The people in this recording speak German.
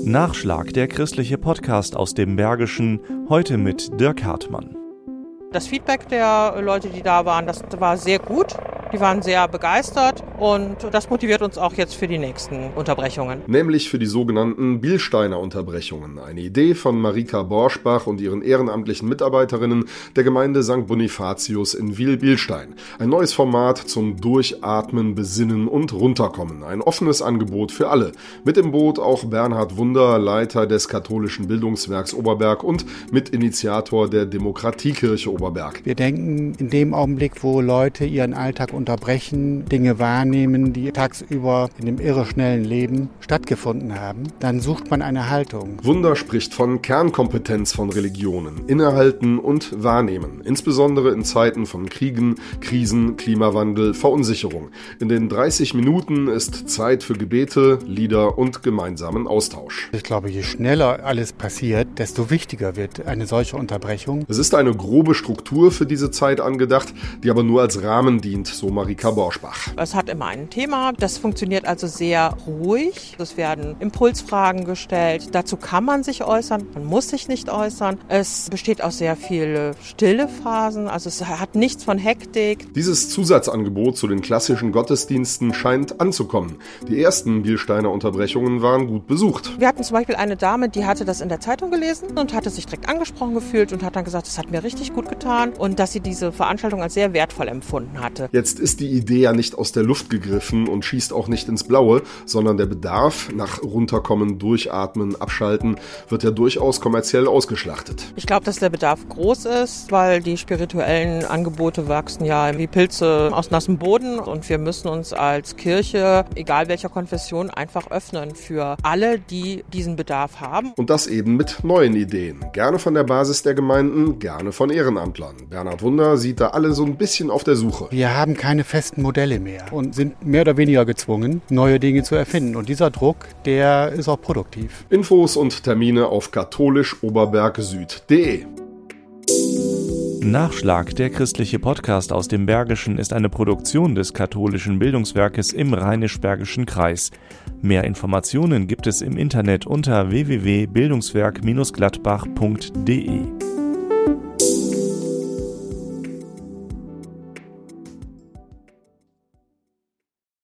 Nachschlag, der christliche Podcast aus dem Bergischen, heute mit Dirk Hartmann. Das Feedback der Leute, die da waren, das war sehr gut. Die waren sehr begeistert und das motiviert uns auch jetzt für die nächsten Unterbrechungen. Nämlich für die sogenannten Bilsteiner Unterbrechungen. Eine Idee von Marika Borschbach und ihren ehrenamtlichen Mitarbeiterinnen der Gemeinde St. Bonifatius in Wil-Bilstein. Ein neues Format zum Durchatmen, Besinnen und Runterkommen. Ein offenes Angebot für alle. Mit im Boot auch Bernhard Wunder, Leiter des katholischen Bildungswerks Oberberg und Mitinitiator der Demokratiekirche Oberberg. Wir denken in dem Augenblick, wo Leute ihren Alltag unterbrechen, Dinge wahrnehmen, die tagsüber in dem irreschnellen Leben stattgefunden haben, dann sucht man eine Haltung. Wunder spricht von Kernkompetenz von Religionen, Innehalten und Wahrnehmen, insbesondere in Zeiten von Kriegen, Krisen, Klimawandel, Verunsicherung. In den 30 Minuten ist Zeit für Gebete, Lieder und gemeinsamen Austausch. Ich glaube, je schneller alles passiert, desto wichtiger wird eine solche Unterbrechung. Es ist eine grobe Struktur für diese Zeit angedacht, die aber nur als Rahmen dient, so Marika Borschbach. Es hat immer ein Thema, das funktioniert also sehr ruhig. Es werden Impulsfragen gestellt, dazu kann man sich äußern, man muss sich nicht äußern. Es besteht aus sehr viele stille Phasen, also es hat nichts von Hektik. Dieses Zusatzangebot zu den klassischen Gottesdiensten scheint anzukommen. Die ersten Bilsteiner Unterbrechungen waren gut besucht. Wir hatten zum Beispiel eine Dame, die hatte das in der Zeitung gelesen und hatte sich direkt angesprochen gefühlt und hat dann gesagt, das hat mir richtig gut getan und dass sie diese Veranstaltung als sehr wertvoll empfunden hatte. Jetzt ist die Idee ja nicht aus der Luft gegriffen und schießt auch nicht ins Blaue, sondern der Bedarf nach Runterkommen, Durchatmen, Abschalten wird ja durchaus kommerziell ausgeschlachtet. Ich glaube, dass der Bedarf groß ist, weil die spirituellen Angebote wachsen ja wie Pilze aus nassem Boden und wir müssen uns als Kirche, egal welcher Konfession, einfach öffnen für alle, die diesen Bedarf haben. Und das eben mit neuen Ideen. Gerne von der Basis der Gemeinden, gerne von Ehrenamtlern. Bernhard Wunder sieht da alle so ein bisschen auf der Suche. Wir haben keine festen Modelle mehr und sind mehr oder weniger gezwungen, neue Dinge zu erfinden. Und dieser Druck, der ist auch produktiv. Infos und Termine auf katholisch-oberberg-süd.de. Nachschlag, der christliche Podcast aus dem Bergischen, ist eine Produktion des katholischen Bildungswerkes im Rheinisch-Bergischen Kreis. Mehr Informationen gibt es im Internet unter www.bildungswerk-gladbach.de.